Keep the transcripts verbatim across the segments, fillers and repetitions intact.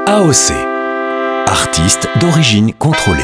A O C, artiste d'origine contrôlée.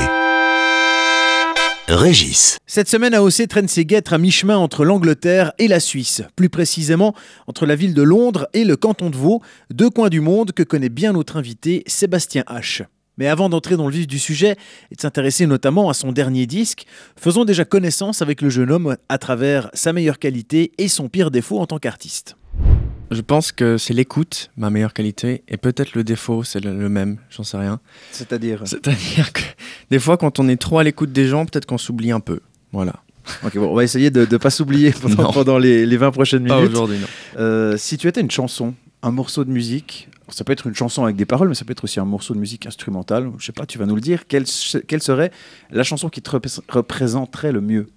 Régis. Cette semaine, A O C traîne ses guêtres à mi-chemin entre l'Angleterre et la Suisse. Plus précisément, entre la ville de Londres et le canton de Vaud, deux coins du monde que connaît bien notre invité Sébastien H. Mais avant d'entrer dans le vif du sujet et de s'intéresser notamment à son dernier disque, faisons déjà connaissance avec le jeune homme à travers sa meilleure qualité et son pire défaut en tant qu'artiste. Je pense que c'est l'écoute, ma meilleure qualité, et peut-être le défaut, c'est le, le même, j'en sais rien. C'est-à-dire C'est-à-dire que des fois, quand on est trop à l'écoute des gens, peut-être qu'on s'oublie un peu. Voilà. Ok, bon, on va essayer de ne pas s'oublier pendant, pendant les, les vingt prochaines minutes. Pas aujourd'hui, non. Euh, si tu étais une chanson, un morceau de musique, ça peut être une chanson avec des paroles, mais ça peut être aussi un morceau de musique instrumentale, je sais pas, tu vas nous le dire, quelle, quelle serait la chanson qui te repré- représenterait le mieux?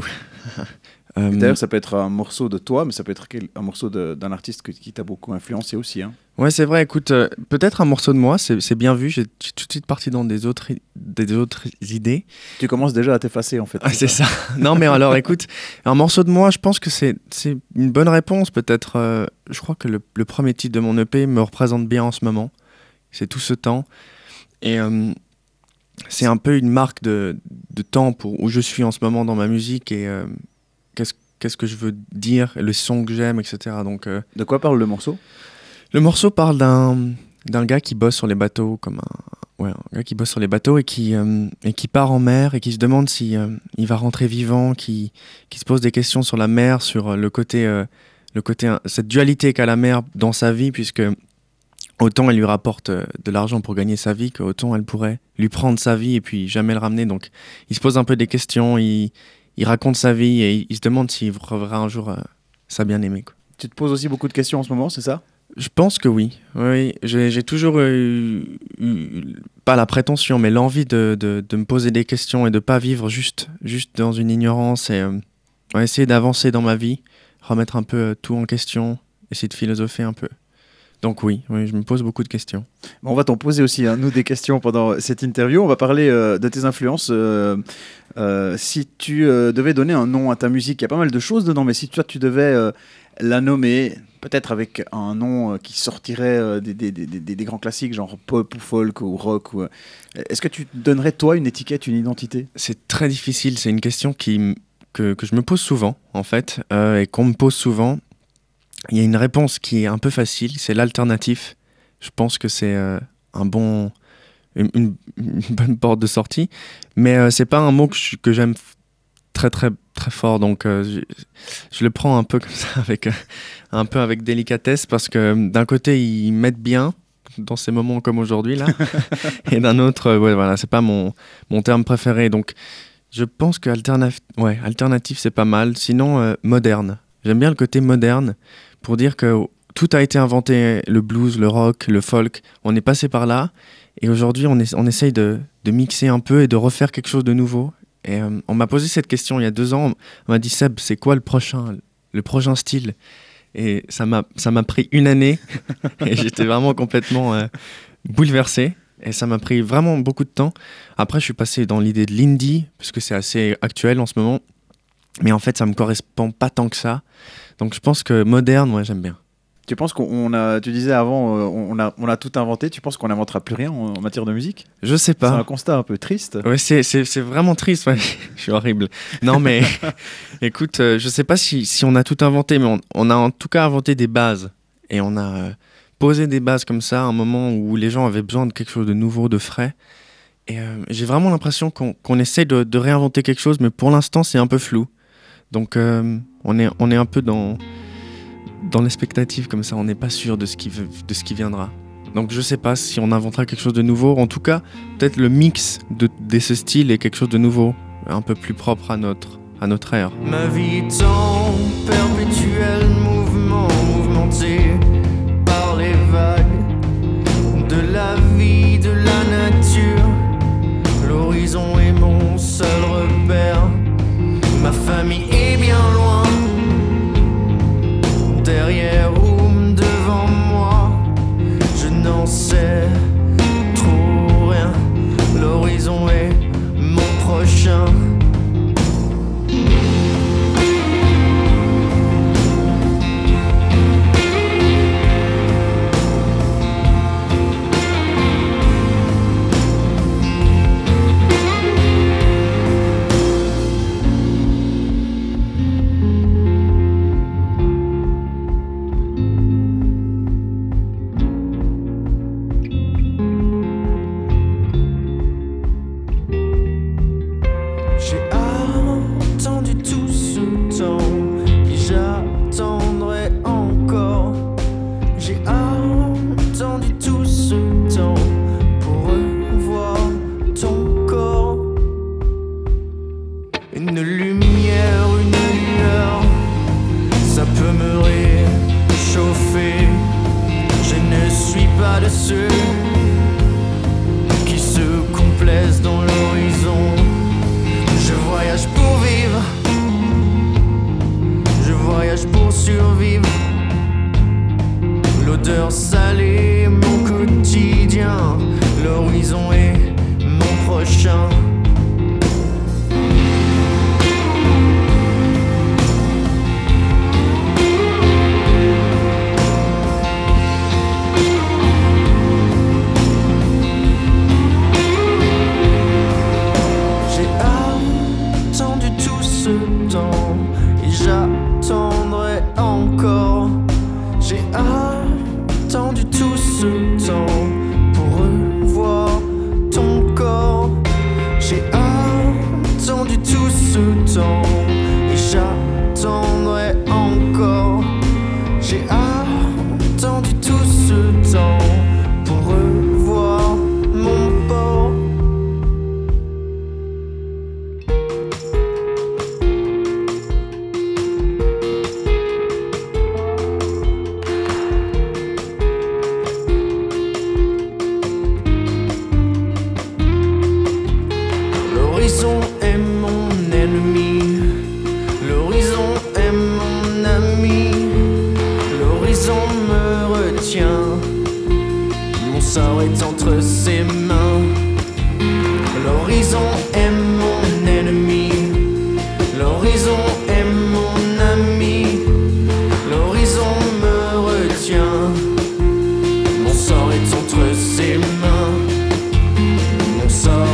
Euh, D'ailleurs, ça peut être un morceau de toi, mais ça peut être un morceau de, d'un artiste que, qui t'a beaucoup influencé aussi. Hein. Ouais, c'est vrai. Écoute, euh, peut-être un morceau de moi, c'est, c'est bien vu. J'ai, j'ai tout de suite parti dans des autres, des autres idées. Tu commences déjà à t'effacer, en fait. Ah, c'est ça. Non, mais alors, écoute, un morceau de moi, je pense que c'est, c'est une bonne réponse. Peut-être, euh, je crois que le, le premier titre de mon E P me représente bien en ce moment. C'est Tout ce temps. Et euh, c'est un peu une marque de, de temps pour, où je suis en ce moment dans ma musique et euh, qu'est-ce, qu'est-ce que je veux dire, le son que j'aime, et cetera. Donc, euh, de quoi parle le morceau? Le morceau parle d'un, d'un gars qui bosse sur les bateaux, comme un, ouais, un gars qui bosse sur les bateaux et qui, euh, et qui part en mer et qui se demande si euh, il va rentrer vivant, qui, qui se pose des questions sur la mer, sur le côté, euh, le côté, cette dualité qu'a la mer dans sa vie, puisque autant elle lui rapporte de l'argent pour gagner sa vie, qu'autant elle pourrait lui prendre sa vie et puis jamais le ramener. Donc il se pose un peu des questions, il Il raconte sa vie et il, il se demande s'il reverra un jour euh, sa bien-aimée. Quoi. Tu te poses aussi beaucoup de questions en ce moment, c'est ça? Je pense que oui. oui j'ai, j'ai toujours eu, eu, pas la prétention, mais l'envie de, de, de me poser des questions et de ne pas vivre juste, juste dans une ignorance et euh, essayer d'avancer dans ma vie, remettre un peu euh, tout en question, essayer de philosopher un peu. Donc oui, oui, je me pose beaucoup de questions. On va t'en poser aussi, hein, nous, des questions pendant cette interview. On va parler euh, de tes influences. Euh, euh, si tu euh, devais donner un nom à ta musique, il y a pas mal de choses dedans, mais si toi, tu devais euh, la nommer, peut-être avec un nom euh, qui sortirait euh, des, des, des, des, des grands classiques, genre pop ou folk ou rock, ou, euh, est-ce que tu donnerais, toi, une étiquette, une identité? C'est très difficile. C'est une question qui, que, que je me pose souvent, en fait, euh, et qu'on me pose souvent. Il y a une réponse qui est un peu facile, c'est l'alternatif. Je pense que c'est euh, un bon, une, une, une bonne porte de sortie, mais euh, c'est pas un mot que, je, que j'aime très très très fort, donc euh, je, je le prends un peu comme ça, avec euh, un peu avec délicatesse, parce que d'un côté ils m'aident bien dans ces moments comme aujourd'hui là, et d'un autre, euh, ouais voilà, c'est pas mon mon terme préféré, donc je pense que alternatif, ouais, alternatif c'est pas mal. Sinon euh, moderne. J'aime bien le côté moderne pour dire que tout a été inventé, le blues, le rock, le folk, on est passé par là et aujourd'hui on, est, on essaye de, de mixer un peu et de refaire quelque chose de nouveau. Et euh, on m'a posé cette question il y a deux ans, on m'a dit Seb, c'est quoi le prochain, le prochain style? Et ça m'a, ça m'a pris une année et j'étais vraiment complètement euh, bouleversé et ça m'a pris vraiment beaucoup de temps. Après je suis passé dans l'idée de l'indie parce que c'est assez actuel en ce moment. Mais en fait, ça me correspond pas tant que ça. Donc, je pense que moderne, ouais, j'aime bien. Tu penses qu'on a, tu disais avant, on a, on a tout inventé. Tu penses qu'on n'inventera plus rien en, en matière de musique? Je sais pas. C'est un constat un peu triste. Ouais, c'est, c'est, c'est vraiment triste. Ouais. Je suis horrible. Non, mais écoute, euh, je sais pas si, si on a tout inventé, mais on, on a en tout cas inventé des bases. Et on a euh, posé des bases comme ça à un moment où les gens avaient besoin de quelque chose de nouveau, de frais. Et euh, j'ai vraiment l'impression qu'on, qu'on essaie de, de réinventer quelque chose, mais pour l'instant, c'est un peu flou. Donc euh, on, est, on est un peu dans, dans l'expectative comme ça, on n'est pas sûr de ce, qui, de ce qui viendra. Donc je sais pas si on inventera quelque chose de nouveau, en tout cas peut-être le mix de, de ce style est quelque chose de nouveau, un peu plus propre à notre, à notre ère. Ma vie est en perpétuel mouvement, mouvementé par les vagues de la vie, de la nature. L'horizon est mon seul repère. Ma famille est bien loin, derrière ou devant moi, je n'en sais trop rien. L'horizon est mon prochain. ceux qui se complaisent dans l'horizon. Je voyage pour vivre, je voyage pour survivre. L'odeur salée, mon quotidien. L'horizon est mon prochain. J'ai attendu tout ce temps et j'attendrai encore. J'ai attendu tout ce temps pour revoir ton corps. J'ai attendu tout ce temps et j'attendrai encore. J'ai attendu tout ce temps pour revoir mon port. L'horizon est mon ennemi, l'horizon est mon ami, l'horizon me retient, mon sort est entre ses mains. L'horizon est mon ennemi, l'horizon est mon ami, l'horizon me retient, mon sort est entre ses mains, mon sort.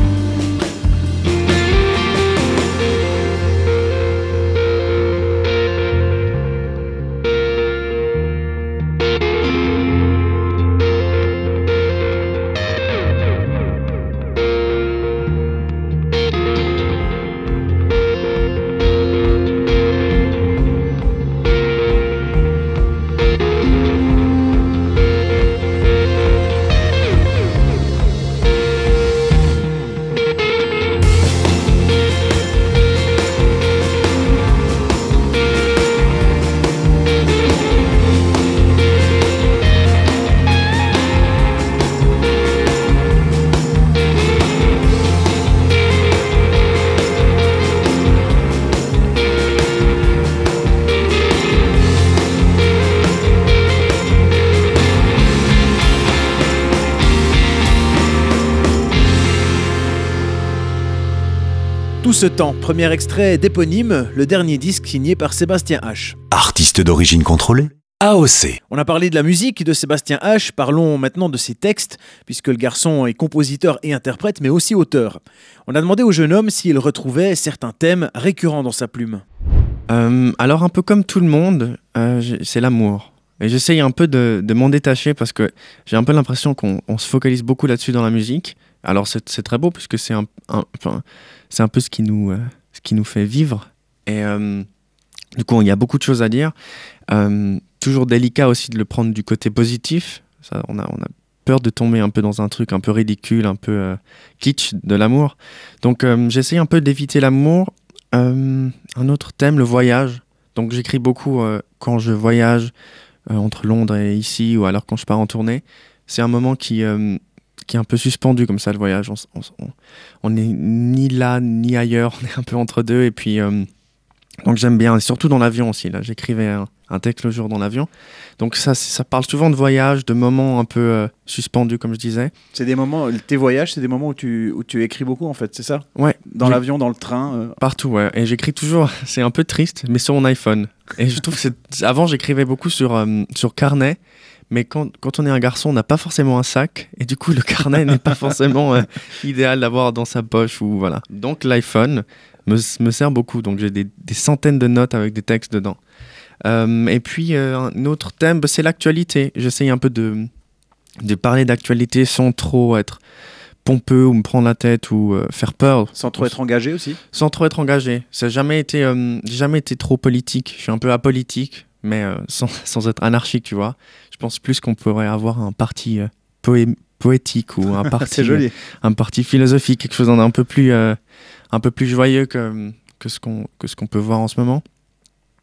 Tout ce temps, premier extrait d'Éponyme, le dernier disque signé par Sébastien Hache. Artiste d'origine contrôlée, A O C. On a parlé de la musique de Sébastien Hache, parlons maintenant de ses textes, puisque le garçon est compositeur et interprète, mais aussi auteur. On a demandé au jeune homme s'il retrouvait certains thèmes récurrents dans sa plume. Euh, alors un peu comme tout le monde, euh, c'est l'amour. Et j'essaye un peu de, de m'en détacher parce que j'ai un peu l'impression qu'on on se focalise beaucoup là-dessus dans la musique. Alors c'est, c'est très beau puisque c'est un, un, enfin, c'est un peu ce qui nous, euh, ce qui nous fait vivre. Et euh, du coup, il y a beaucoup de choses à dire. Euh, toujours délicat aussi de le prendre du côté positif. Ça, on a, on a peur de tomber un peu dans un truc un peu ridicule, un peu euh, kitsch de l'amour. Donc euh, j'essaye un peu d'éviter l'amour. Euh, un autre thème, le voyage. Donc j'écris beaucoup euh, quand je voyage euh, entre Londres et ici, ou alors quand je pars en tournée. C'est un moment qui... Euh, qui est un peu suspendu comme ça, le voyage. On, on, on est ni là ni ailleurs, on est un peu entre deux. Et puis, euh, donc j'aime bien, et surtout dans l'avion aussi. Là, j'écrivais un, un texte le jour dans l'avion. Donc ça, ça parle souvent de voyage, de moments un peu euh, suspendus, comme je disais. C'est des moments, tes voyages, c'est des moments où tu, où tu écris beaucoup en fait, c'est ça ? Ouais. Dans j'ai... l'avion, dans le train euh... Partout, ouais. Et j'écris toujours, c'est un peu triste, mais sur mon iPhone. Et je trouve que c'est... Avant, j'écrivais beaucoup sur, euh, sur carnet. Mais quand, quand on est un garçon, on n'a pas forcément un sac. Et du coup, le carnet n'est pas forcément euh, idéal d'avoir dans sa poche. Ou, voilà. Donc, l'iPhone me, me sert beaucoup. Donc, j'ai des, des centaines de notes avec des textes dedans. Euh, et puis, euh, un autre thème, bah, c'est l'actualité. J'essaye un peu de, de parler d'actualité sans trop être pompeux ou me prendre la tête ou euh, faire peur. Sans trop être engagé aussi ? Sans trop être engagé. Ça n'a jamais été, euh, j'ai jamais été trop politique. Je suis un peu apolitique, mais euh, sans, sans être anarchique, tu vois. Je pense plus qu'on pourrait avoir un parti euh, poé- poétique ou un parti, c'est joli. Euh, un parti philosophique, quelque chose d'un un peu plus, euh, un peu plus joyeux que, que, ce qu'on, que ce qu'on peut voir en ce moment.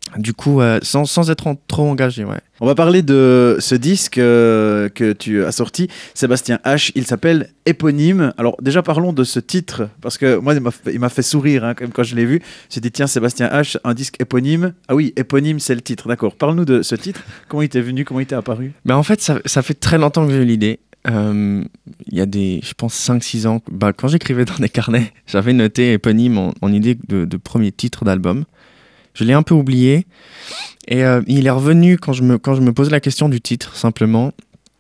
Du coup, euh, sans, sans être en, trop engagé, ouais. On va parler de ce disque euh, que tu as sorti, Sébastien H. Il s'appelle Éponyme. Alors déjà parlons de ce titre, parce que moi il m'a fait, il m'a fait sourire hein, quand même quand je l'ai vu. J'ai dit tiens, Sébastien H, un disque éponyme. Ah oui, Éponyme c'est le titre, d'accord. Parle-nous de ce titre, comment il t'est venu, comment il t'est apparu? Ben, en fait, ça, ça fait très longtemps que j'ai eu l'idée. Euh, il y a des, je pense, cinq six ans, bah, quand j'écrivais dans des carnets, j'avais noté Éponyme en, en idée de, de premier titre d'album. Je l'ai un peu oublié et euh, il est revenu quand je, me, quand je me posais la question du titre, simplement.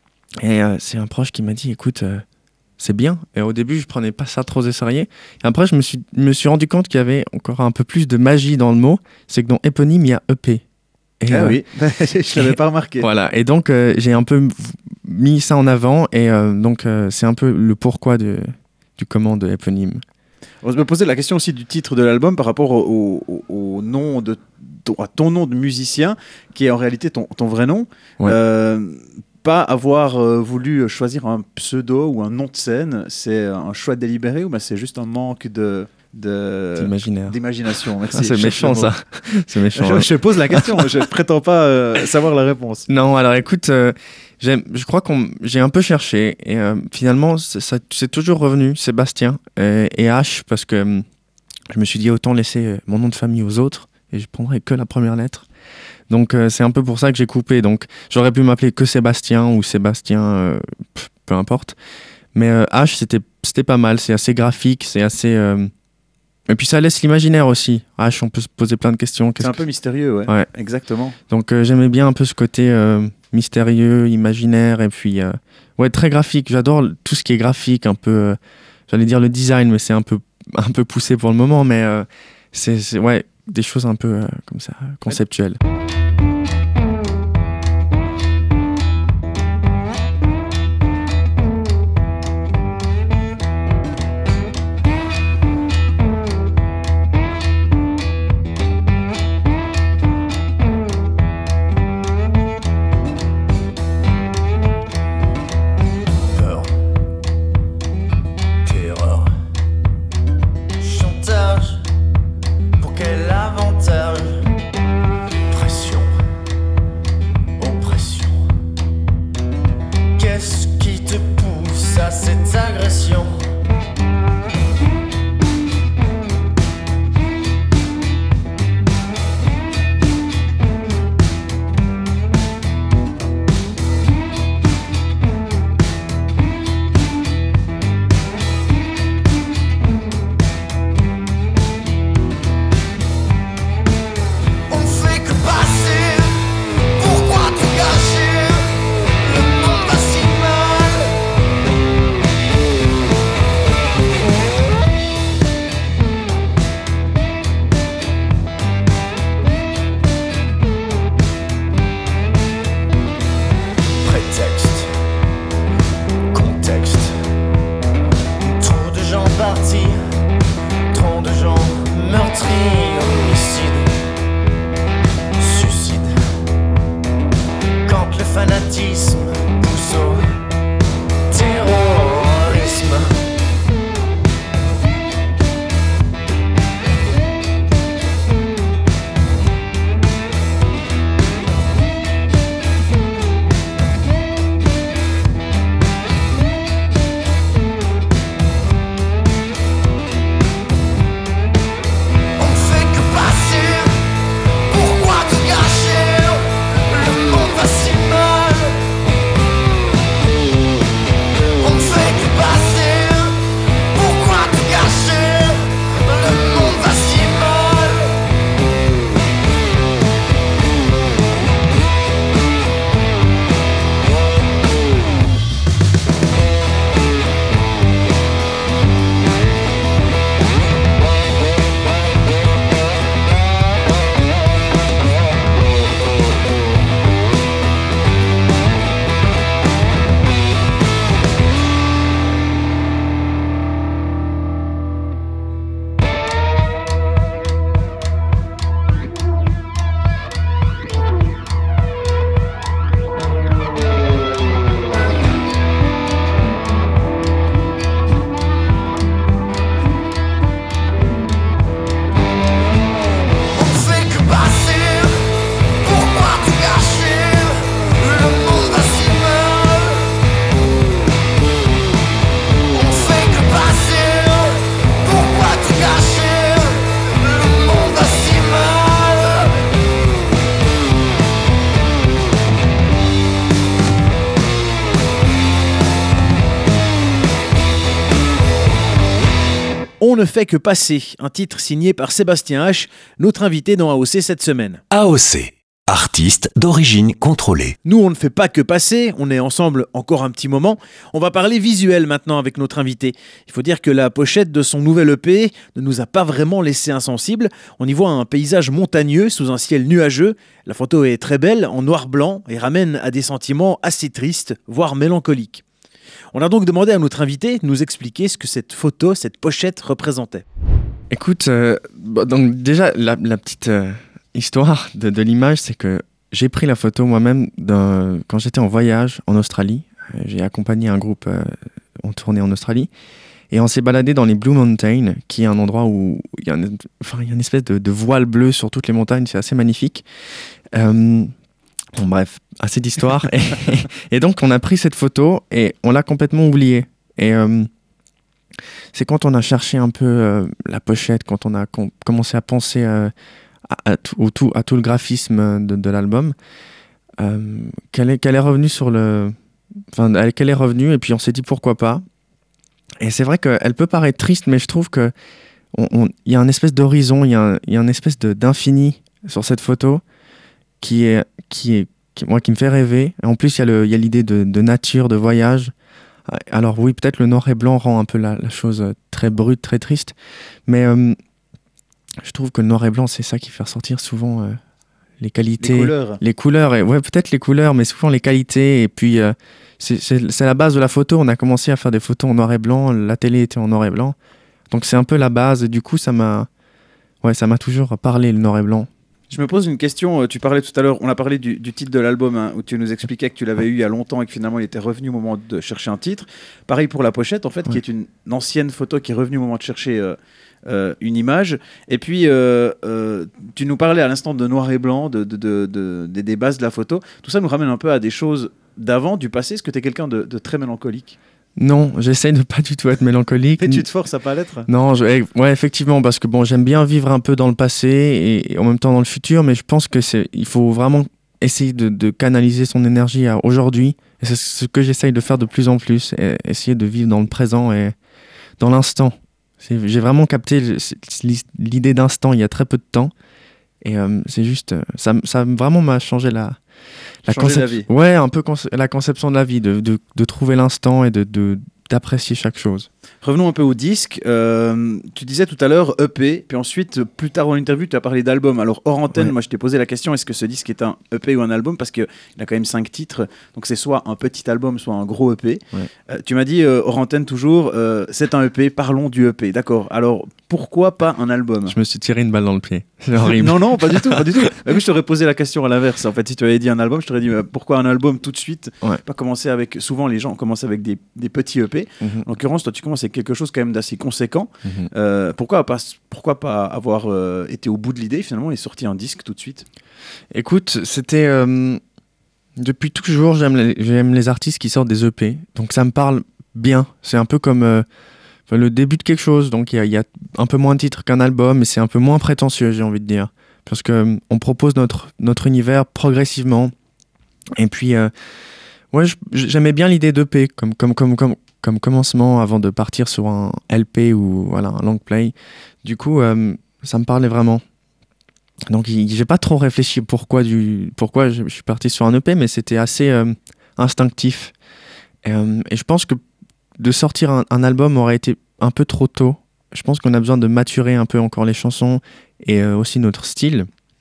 Et euh, c'est un proche qui m'a dit, écoute, euh, c'est bien. Et au début, je prenais pas ça trop au sérieux. Et après, je me suis, me suis rendu compte qu'il y avait encore un peu plus de magie dans le mot. C'est que dans Éponyme, il y a E P. Et, ah euh, oui, je l'avais pas remarqué. Voilà, et donc euh, j'ai un peu mis ça en avant et euh, donc euh, c'est un peu le pourquoi de, du comment de Éponyme. On se me posait la question aussi du titre de l'album par rapport au, au, au nom de à ton nom de musicien, qui est en réalité ton, ton vrai nom. Ouais. Euh, pas avoir euh, voulu choisir un pseudo ou un nom de scène, c'est un choix délibéré ou ben c'est juste un manque de, de D'imaginaire. d'imagination? Merci. Ah, c'est méchant ça. C'est méchant. Je, je pose la question, je ne prétends pas euh, savoir la réponse. Non, alors écoute, euh, j'aime, je crois que j'ai un peu cherché et euh, finalement c'est, ça, c'est toujours revenu Sébastien et, et H parce que euh, je me suis dit autant laisser euh, mon nom de famille aux autres et je prendrai que la première lettre. Donc euh, c'est un peu pour ça que j'ai coupé. Donc j'aurais pu m'appeler que Sébastien ou Sébastien, euh, pff, peu importe. Mais euh, H c'était c'était pas mal, c'est assez graphique, c'est assez euh... et puis ça laisse l'imaginaire aussi. H, on peut se poser plein de questions. Qu'est-ce c'est un que... peu mystérieux, ouais. ouais. Exactement. Donc euh, j'aimais bien un peu ce côté euh, mystérieux, imaginaire et puis euh, ouais très graphique. J'adore tout ce qui est graphique, un peu. Euh, j'allais dire le design, mais c'est un peu un peu poussé pour le moment, mais euh, c'est, c'est ouais des choses un peu euh, comme ça conceptuelles. Pourquoi tout gâcher? Le monde va si mal. On ne fait que passer, un titre signé par Sébastien H, notre invité dans A O C cette semaine. A O C, artiste d'origine contrôlée. Nous, on ne fait pas que passer, on est ensemble encore un petit moment. On va parler visuel maintenant avec notre invité. Il faut dire que la pochette de son nouvel E P ne nous a pas vraiment laissé insensibles. On y voit un paysage montagneux sous un ciel nuageux. La photo est très belle, en noir-blanc, et ramène à des sentiments assez tristes, voire mélancoliques. On a donc demandé à notre invité de nous expliquer ce que cette photo, cette pochette représentait. Écoute, euh, bah, donc déjà, la, la petite euh, histoire de, de l'image, c'est que j'ai pris la photo moi-même d'un, quand j'étais en voyage en Australie. Euh, j'ai accompagné un groupe euh, en tournée en Australie. Et on s'est baladé dans les Blue Mountains, qui est un endroit où il y a une, enfin, il y a une espèce de, de voile bleu sur toutes les montagnes. C'est assez magnifique. Euh, Bon, bref, assez d'histoire. et, et donc, on a pris cette photo et on l'a complètement oubliée. Et euh, c'est quand on a cherché un peu euh, la pochette, quand on a com- commencé à penser euh, à, à, tout, tout, à tout le graphisme de, de l'album, euh, qu'elle est, qu'elle est revenue sur le... Enfin, elle, qu'elle est revenue et puis on s'est dit pourquoi pas. Et c'est vrai qu'elle peut paraître triste, mais je trouve qu'il y a un espèce d'horizon, il y a, y a un espèce de, d'infini sur cette photo qui est, qui est qui, moi, qui me fait rêver. Et en plus, il y a, le, il y a l'idée de, de nature, de voyage. Alors oui, peut-être le noir et blanc rend un peu la, la chose très brute, très triste. Mais euh, je trouve que le noir et blanc, c'est ça qui fait ressortir souvent euh, les qualités. Les couleurs. Les couleurs, et, ouais, peut-être les couleurs, mais souvent les qualités. Et puis, euh, c'est, c'est, c'est la base de la photo. On a commencé à faire des photos en noir et blanc. La télé était en noir et blanc. Donc c'est un peu la base. Et du coup, ça m'a, ouais, ça m'a toujours parlé, le noir et blanc. Je me pose une question, tu parlais tout à l'heure, on a parlé du, du titre de l'album, hein, où tu nous expliquais que tu l'avais eu il y a longtemps et que finalement il était revenu au moment de chercher un titre. Pareil pour la pochette, en fait, ouais. Qui est une, une ancienne photo qui est revenue au moment de chercher euh, euh, une image. Et puis, euh, euh, tu nous parlais à l'instant de noir et blanc, de, de, de, de, de, des bases de la photo. Tout ça nous ramène un peu à des choses d'avant, du passé. Est-ce que tu es quelqu'un de, de très mélancolique ? Non, j'essaie de pas du tout être mélancolique. Et tu te forces à pas l'être ? Non, je, ouais, effectivement, parce que bon, j'aime bien vivre un peu dans le passé et, et en même temps dans le futur, mais je pense que c'est, il faut vraiment essayer de, de canaliser son énergie à aujourd'hui. Et c'est ce que j'essaye de faire de plus en plus, et essayer de vivre dans le présent et dans l'instant. C'est, j'ai vraiment capté l'idée d'instant il y a très peu de temps, et euh, c'est juste, ça, ça vraiment m'a changé la. La, concep- la vie. Ouais, un peu conce- la conception de la vie, de, de, de trouver l'instant et de, de, d'apprécier chaque chose. Revenons un peu au disque. Euh, tu disais tout à l'heure E P, puis ensuite, plus tard dans l'interview, tu as parlé d'album. Alors, hors antenne, ouais. Moi, je t'ai posé la question, est-ce que ce disque est un E P ou un album ? Parce qu'il a quand même cinq titres, donc c'est soit un petit album, soit un gros E P. Ouais. Euh, tu m'as dit, euh, hors antenne toujours, euh, c'est un E P, parlons du E P. D'accord, alors pourquoi pas un album ? Je me suis tiré une balle dans le pied. C'est horrible. non, non, pas du tout, pas du tout. Bah, oui, je t'aurais posé la question à l'inverse. En fait, si tu avais dit un album, je t'aurais dit, euh, pourquoi un album tout de suite ? Ouais. Pas commencer avec... Souvent, les gens commencent avec des, des petits E P. Mm-hmm. En l'occurrence, toi, tu commences avec quelque chose quand même d'assez conséquent. Mmh. Euh, pourquoi, pas, pourquoi pas avoir euh, été au bout de l'idée finalement et sorti un disque tout de suite ? Écoute, c'était... Euh, depuis toujours, j'aime les, j'aime les artistes qui sortent des E P. Donc ça me parle bien. C'est un peu comme euh, le début de quelque chose. Donc il y, y a un peu moins de titres qu'un album, mais c'est un peu moins prétentieux, j'ai envie de dire. Parce qu'on euh, propose notre, notre univers progressivement. Et puis, euh, ouais, j'aimais bien l'idée d'E P comme... comme, comme, comme comme commencement avant de partir sur un L P ou voilà, un long play. Du coup, euh, ça me parlait vraiment. Donc, j'ai pas trop réfléchi pourquoi, du, pourquoi je, je suis parti sur un E P, mais c'était assez euh, instinctif. Et, euh, et je pense que de sortir un, un album aurait été un peu trop tôt. Je pense qu'on a besoin de maturer un peu encore les chansons et euh, aussi notre style.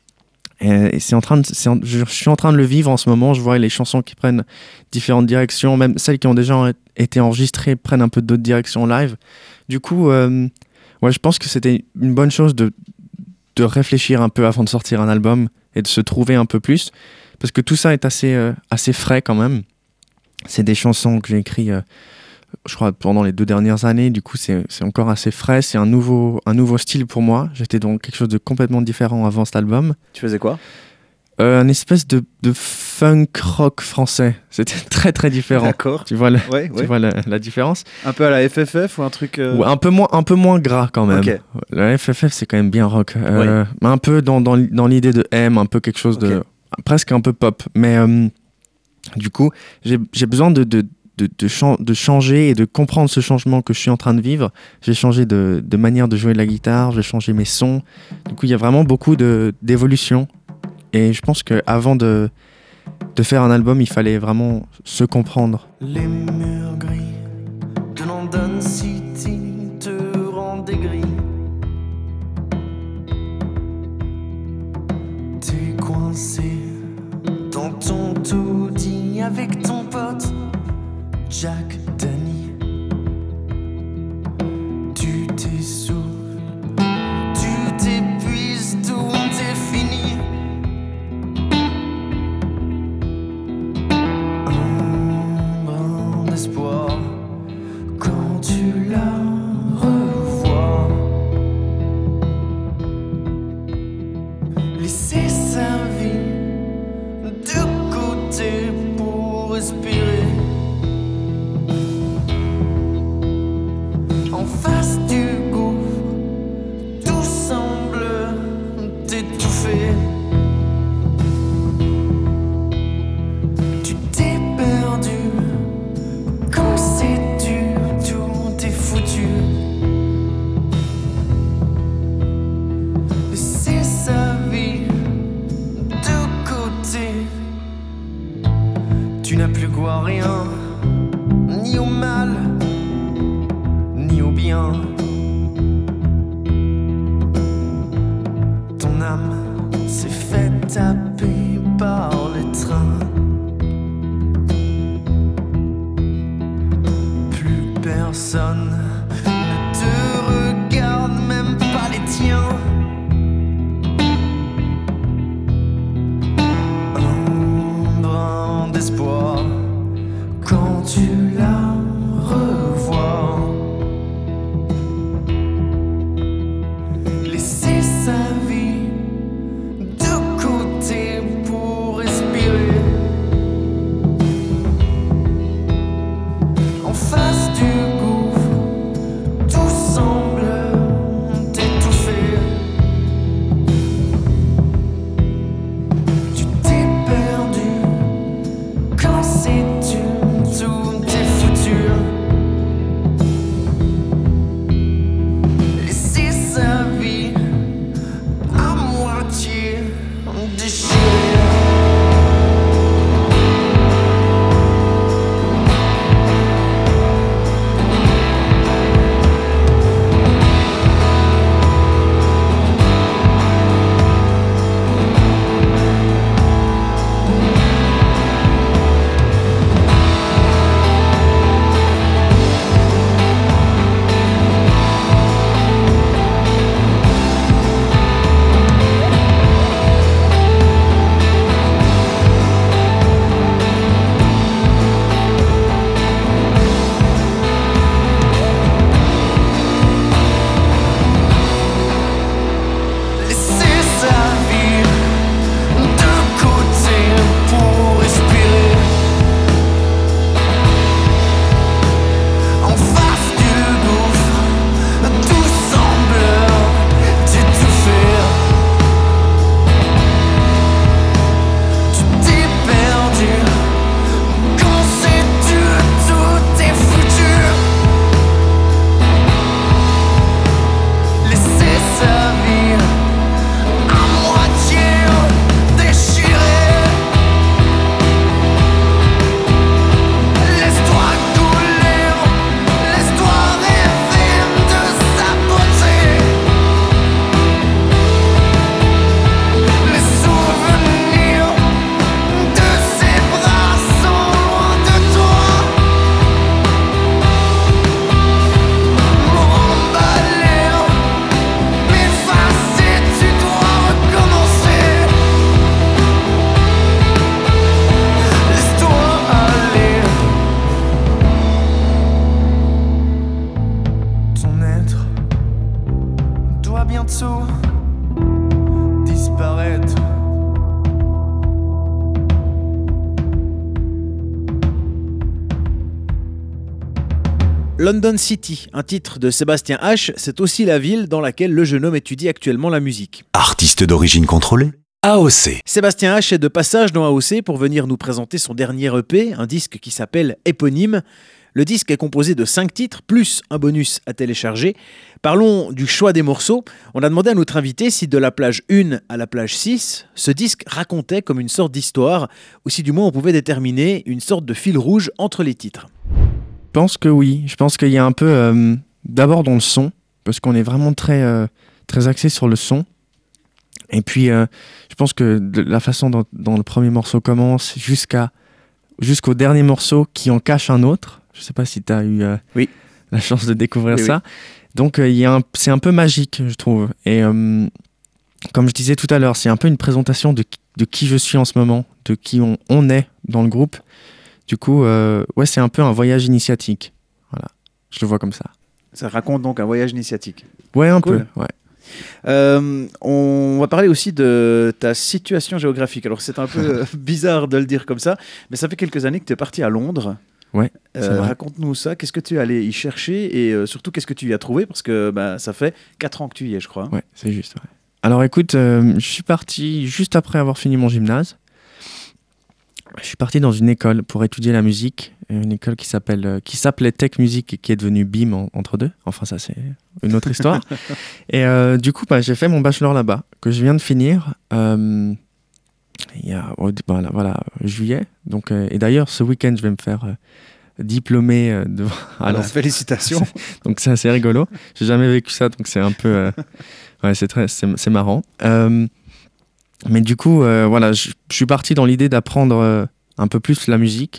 Et c'est en train de, c'est en, je suis en train de le vivre en ce moment. Je vois les chansons qui prennent différentes directions, même celles qui ont déjà été enregistrées prennent un peu d'autres directions live. Du coup, euh, ouais, je pense que c'était une bonne chose de, de réfléchir un peu avant de sortir un album et de se trouver un peu plus, parce que tout ça est assez, euh, assez frais quand même. C'est des chansons que j'ai écrites, euh, je crois, pendant les deux dernières années. Du coup, c'est, c'est encore assez frais. C'est un nouveau, un nouveau style pour moi. J'étais donc quelque chose de complètement différent avant cet album. Tu faisais quoi ? euh, Un espèce de, de funk rock français. C'était très, très différent. D'accord. Tu vois, le, ouais, tu ouais. vois la, la différence ? Un peu à la F F F ou un truc... Euh... Ou un peu moins, un peu moins gras quand même. Okay. La F F F, c'est quand même bien rock. Euh, ouais. Mais un peu dans, dans, dans l'idée de M, un peu quelque chose okay. de... Presque un peu pop. Mais... Euh, Du coup, j'ai, j'ai besoin de, de, de, de, chan- de changer et de comprendre ce changement que je suis en train de vivre. J'ai changé de, de manière de jouer de la guitare, j'ai changé mes sons. Du coup, il y a vraiment beaucoup de, d'évolution. Et je pense qu'avant de, de faire un album, il fallait vraiment se comprendre. Les murs gris de London City te rendent aigri. T'es coincé dans ton taudis avec ton pote Jack Danny. Tu t'essouffles, tu t'épuises, tout est fini. Un brin d'espoir quand tu la revois. Laisser sa vie de côté pour respirer. En face du gouffre, tout semble t'étouffer. Tu t'es perdu, quand c'est dur, tout est foutu. Laisser sa vie de côté. Tu n'as plus goût à rien, ni au mal, ni au bien. Ton âme s'est fait taper par les trains. Plus personne ne te regarde, même pas les tiens. Un brin d'espoir quand tu la revois. Laisser sa vie de côté pour respirer. En face du gouffre, tout semble t'étouffer. Tu t'es perdu, quand sais-tu, tout est foutu. Laisser sa vie à moitié déchirée. Laisser sa vie de côté pour respirer. En face du gouffre, tout semble t'étouffer. Tu t'es perdu, quand sais-tu, tout est foutu. Laisser sa vie à moitié déchirée. Laisse-toi couler, laisse-toi rêver de sa beauté. Les souvenirs de ses bras sont loin de toi. M'emballer, m'effacer, tu dois recommencer. Laisse-toi aller. Ton être doit bientôt disparaître. London City, un titre de Sébastien Hache, c'est aussi la ville dans laquelle le jeune homme étudie actuellement la musique. Artiste d'origine contrôlée. A O C. Sébastien Hache est de passage dans A O C pour venir nous présenter son dernier E P, un disque qui s'appelle Éponyme. Le disque est composé de cinq titres, plus un bonus à télécharger. Parlons du choix des morceaux. On a demandé à notre invité si de la plage un à la plage six, ce disque racontait comme une sorte d'histoire, ou si du moins on pouvait déterminer une sorte de fil rouge entre les titres. Je pense que oui. Je pense qu'il y a un peu, euh, d'abord dans le son, parce qu'on est vraiment très, euh, très axé sur le son. Et puis, euh, je pense que de la façon dont, dont le premier morceau commence jusqu'à, jusqu'au dernier morceau qui en cache un autre, je ne sais pas si tu as eu euh, oui. la chance de découvrir oui, ça. Oui. Donc, euh, y a un, c'est un peu magique, je trouve. Et euh, comme je disais tout à l'heure, c'est un peu une présentation de, de qui je suis en ce moment, de qui on, on est dans le groupe. Du coup, euh, ouais, c'est un peu un voyage initiatique. Voilà, je le vois comme ça. Ça raconte donc un voyage initiatique. Ouais, un Cool. peu, ouais. Euh, on va parler aussi de ta situation géographique. Alors c'est un peu bizarre de le dire comme ça, mais ça fait quelques années que tu es parti à Londres. Ouais. Euh, raconte-nous ça. Qu'est-ce que tu es allé y chercher et euh, surtout qu'est-ce que tu y as trouvé, parce que bah, ça fait quatre ans que tu y es, je crois. Ouais, c'est juste. Ouais. Alors écoute, euh, je suis parti juste après avoir fini mon gymnase. Je suis parti dans une école pour étudier la musique, une école qui s'appelle, euh, qui s'appelait Tech Music et qui est devenue B I M en, entre deux. Enfin, ça, c'est une autre histoire. Et euh, du coup, bah, j'ai fait mon bachelor là-bas, que je viens de finir euh, il y a voilà, voilà, juillet. Donc, euh, et d'ailleurs, ce week-end, je vais me faire euh, diplômer. Euh, de... Alors, félicitations. Donc, c'est assez rigolo. J'ai jamais vécu ça, donc c'est un peu... Euh... ouais, c'est, très, c'est, c'est marrant. Euh, Mais du coup, euh, voilà, je, je suis parti dans l'idée d'apprendre euh, un peu plus la musique.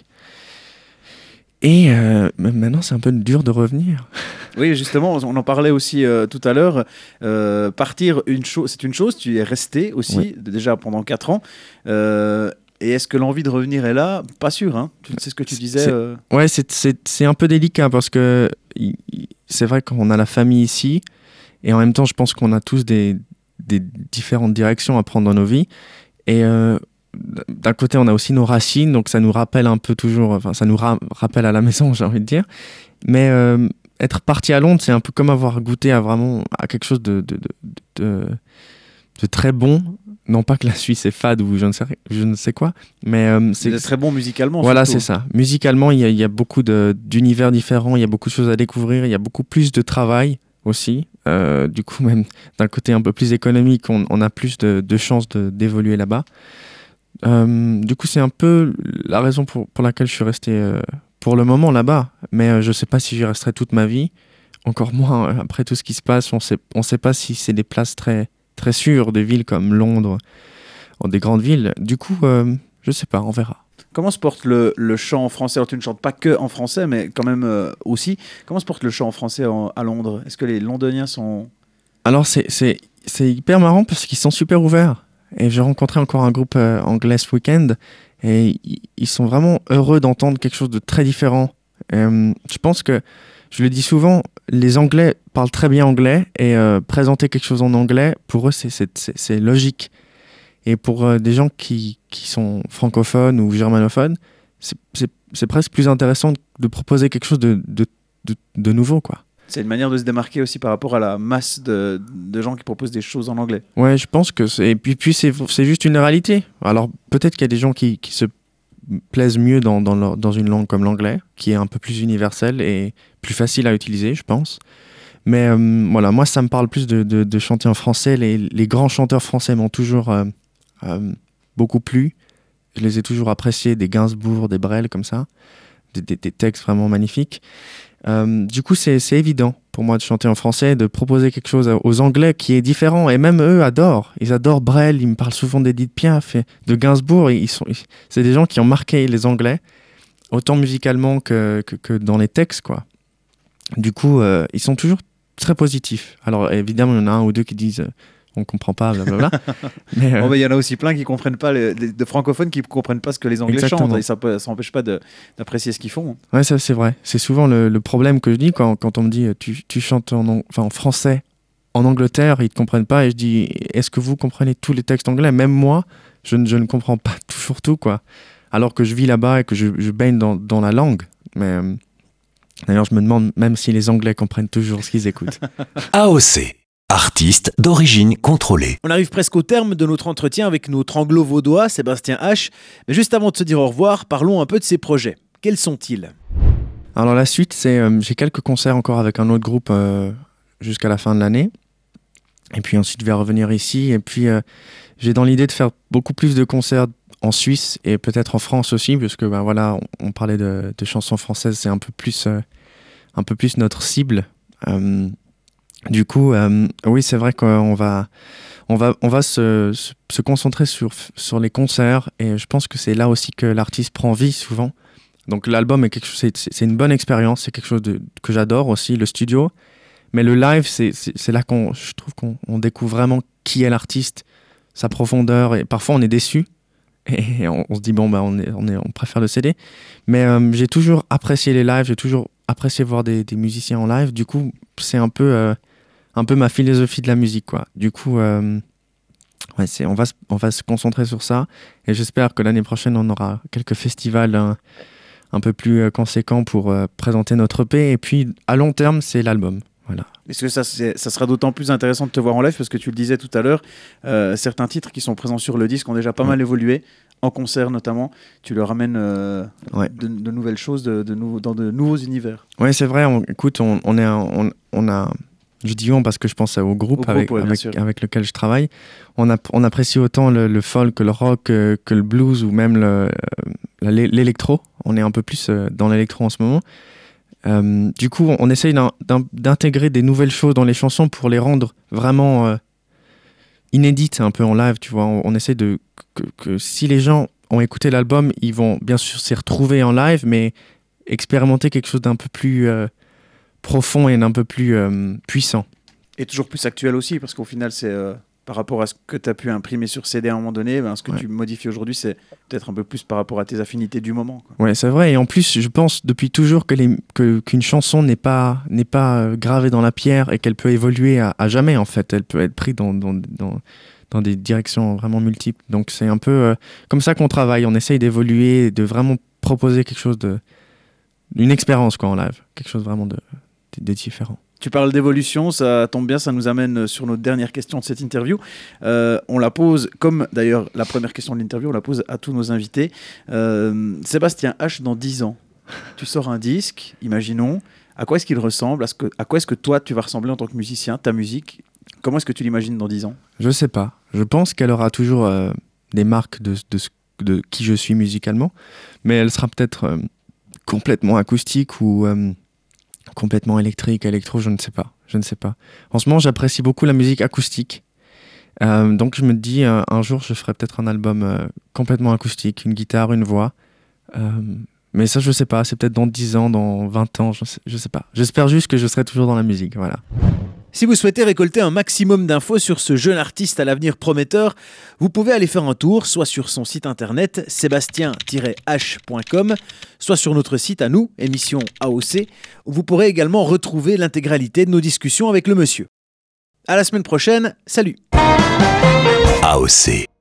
Et euh, maintenant, c'est un peu dur de revenir. Oui, justement, on en parlait aussi euh, tout à l'heure. Euh, partir, une cho- c'est une chose, tu y es resté aussi, oui. déjà pendant quatre ans. Euh, et est-ce que l'envie de revenir est là ? Pas sûr, hein ? C'est ce que tu disais. C'est, euh... Ouais, c'est, c'est, c'est un peu délicat parce que c'est vrai qu'on a la famille ici. Et en même temps, je pense qu'on a tous des... des différentes directions à prendre dans nos vies, et euh, d'un côté on a aussi nos racines, donc ça nous rappelle un peu toujours, enfin ça nous ra- rappelle à la maison, j'ai envie de dire, mais euh, être parti à Londres, c'est un peu comme avoir goûté à vraiment à quelque chose de, de, de, de, de très bon. Non pas que la Suisse est fade ou je ne sais, je ne sais quoi, mais euh, c'est, c'est très bon musicalement. Voilà, surtout. c'est ça. Musicalement, il y a, il y a beaucoup de, d'univers différents, il y a beaucoup de choses à découvrir, il y a beaucoup plus de travail aussi. Euh, du coup, même d'un côté un peu plus économique, on, on a plus de, de chances de, d'évoluer là-bas. Euh, du coup, c'est un peu la raison pour, pour laquelle je suis resté euh, pour le moment là-bas. Mais euh, je ne sais pas si j'y resterai toute ma vie. Encore moins euh, après tout ce qui se passe. On sait, on sait pas si c'est des places très, très sûres, des villes comme Londres, des grandes villes. Du coup, euh, je ne sais pas, on verra. Comment se porte le, le chant en français ? Alors, tu ne chantes pas que en français, mais quand même euh, aussi. Comment se porte le chant en français en, à Londres ? Est-ce que les Londoniens sont... Alors, c'est, c'est, c'est hyper marrant parce qu'ils sont super ouverts. Et j'ai rencontré encore un groupe euh, anglais ce week-end. Et ils sont vraiment heureux d'entendre quelque chose de très différent. Euh, je pense que, je le dis souvent, les Anglais parlent très bien anglais. Et euh, présenter quelque chose en anglais, pour eux, c'est, c'est, c'est, c'est logique. Et pour euh, des gens qui, qui sont francophones ou germanophones, c'est, c'est, c'est presque plus intéressant de proposer quelque chose de, de, de, de nouveau, quoi. C'est une manière de se démarquer aussi par rapport à la masse de, de gens qui proposent des choses en anglais. Ouais, je pense que c'est... Et puis, puis c'est, c'est juste une réalité. Alors, peut-être qu'il y a des gens qui, qui se plaisent mieux dans, dans, leur, dans une langue comme l'anglais, qui est un peu plus universelle et plus facile à utiliser, je pense. Mais euh, voilà, moi, ça me parle plus de, de, de chanter en français. Les, les grands chanteurs français m'ont toujours... Euh, Euh, beaucoup plu. Je les ai toujours appréciés, des Gainsbourg, des Brel, comme ça, des, des, des textes vraiment magnifiques. Euh, du coup, c'est, c'est évident pour moi de chanter en français, de proposer quelque chose aux Anglais qui est différent, et même eux adorent. Ils adorent Brel, ils me parlent souvent d'Edith Piaf et de Gainsbourg. Ils sont, ils, c'est des gens qui ont marqué les Anglais, autant musicalement que, que, que dans les textes, quoi. Du coup, euh, ils sont toujours très positifs. Alors évidemment, il y en a un ou deux qui disent... Euh, on comprend pas, blablabla. Mais euh... bon, il y en a aussi plein qui comprennent pas, les, les, de francophones qui comprennent pas ce que les Anglais Exactement. chantent, et ça n'empêche pas de, d'apprécier ce qu'ils font. Ouais, ça c'est vrai. C'est souvent le, le problème que je dis quand, quand on me dit tu, tu chantes en, enfin, en français en Angleterre, ils te comprennent pas, et je dis est-ce que vous comprenez tous les textes anglais ? Même moi, je ne, je ne comprends pas toujours tout, quoi. Alors que je vis là-bas et que je, je baigne dans, dans la langue. Mais euh... d'ailleurs, je me demande même si les Anglais comprennent toujours ce qu'ils écoutent. A O C. Artiste d'origine contrôlée. On arrive presque au terme de notre entretien avec notre anglo-vaudois Sébastien H. Mais juste avant de se dire au revoir, parlons un peu de ses projets. Quels sont-ils ? Alors la suite, c'est euh, j'ai quelques concerts encore avec un autre groupe euh, jusqu'à la fin de l'année. Et puis ensuite, je vais revenir ici. Et puis, euh, j'ai dans l'idée de faire beaucoup plus de concerts en Suisse et peut-être en France aussi, parce que ben, voilà, on, on parlait de, de chansons françaises, c'est un peu plus, euh, un peu plus notre cible. Euh, Du coup, euh, oui, c'est vrai qu'on va, on va, on va se, se, se concentrer sur, sur les concerts et je pense que c'est là aussi que l'artiste prend vie souvent. Donc l'album est quelque chose, c'est, c'est une bonne expérience, c'est quelque chose de, que j'adore aussi, le studio. Mais le live, c'est, c'est, c'est là qu'on, je trouve qu'on on découvre vraiment qui est l'artiste, sa profondeur et parfois on est déçu et on, on se dit bon bah on est, on est, on préfère le C D. Mais euh, j'ai toujours apprécié les lives, j'ai toujours apprécié voir des, des musiciens en live. Du coup, c'est un peu euh, un peu ma philosophie de la musique, quoi. Du coup, euh, ouais, c'est, on, va, on va se concentrer sur ça et j'espère que l'année prochaine, on aura quelques festivals hein, un peu plus euh, conséquents pour euh, présenter notre E P. Et puis, à long terme, c'est l'album. Voilà. Est-ce que ça, c'est, ça sera d'autant plus intéressant de te voir en live parce que tu le disais tout à l'heure, euh, certains titres qui sont présents sur le disque ont déjà pas ouais. mal évolué, en concert notamment. Tu leur amènes euh, ouais. de, de nouvelles choses de, de nou- dans de nouveaux univers. Oui, c'est vrai. On, écoute, on, on, est, on, on a... Je dis on parce que je pense au groupe, au avec, groupe ouais, avec, avec lequel je travaille. On, a, on apprécie autant le, le folk, le rock que, que le blues ou même le, l'électro. On est un peu plus dans l'électro en ce moment. Euh, du coup, on essaye d'in, d'in, d'intégrer des nouvelles choses dans les chansons pour les rendre vraiment euh, inédites un peu en live. Tu vois, on, on essaie de que, que si les gens ont écouté l'album, ils vont bien sûr s'y retrouver en live, mais expérimenter quelque chose d'un peu plus euh, profond et d'un peu plus euh, puissant. Et toujours plus actuel aussi, parce qu'au final, c'est euh, par rapport à ce que tu as pu imprimer sur C D à un moment donné, ben, ce que ouais. tu modifies aujourd'hui, c'est peut-être un peu plus par rapport à tes affinités du moment. Oui, c'est vrai. Et en plus, je pense depuis toujours que les, que, qu'une chanson n'est pas, n'est pas euh, gravée dans la pierre et qu'elle peut évoluer à, à jamais, en fait. Elle peut être prise dans, dans, dans, dans des directions vraiment multiples. Donc, c'est un peu euh, comme ça qu'on travaille. On essaye d'évoluer, de vraiment proposer quelque chose de... une expérience quoi, en live. Quelque chose vraiment de... des différents. Tu parles d'évolution, ça tombe bien, ça nous amène sur notre dernière question de cette interview. Euh, on la pose, comme d'ailleurs la première question de l'interview, on la pose à tous nos invités. Euh, Sébastien H, dans dix ans, tu sors un disque, imaginons, à quoi est-ce qu'il ressemble, à, ce que, à quoi est-ce que toi tu vas ressembler en tant que musicien, ta musique, comment est-ce que tu l'imagines dans dix ans ? Je sais pas, je pense qu'elle aura toujours euh, des marques de, de, de qui je suis musicalement, mais elle sera peut-être euh, complètement acoustique ou... Euh, complètement électrique, électro, je ne sais pas, je ne sais pas. En ce moment, j'apprécie beaucoup la musique acoustique. Euh, donc, je me dis, euh, un jour, je ferai peut-être un album euh, complètement acoustique, une guitare, une voix. Euh, mais ça, je ne sais pas, c'est peut-être dans dix ans, dans vingt ans, je ne sais, je sais pas. J'espère juste que je serai toujours dans la musique, voilà. Si vous souhaitez récolter un maximum d'infos sur ce jeune artiste à l'avenir prometteur, vous pouvez aller faire un tour, soit sur son site internet sébastien tiret h point com, soit sur notre site à nous, émission A O C, où vous pourrez également retrouver l'intégralité de nos discussions avec le monsieur. À la semaine prochaine, salut. A O C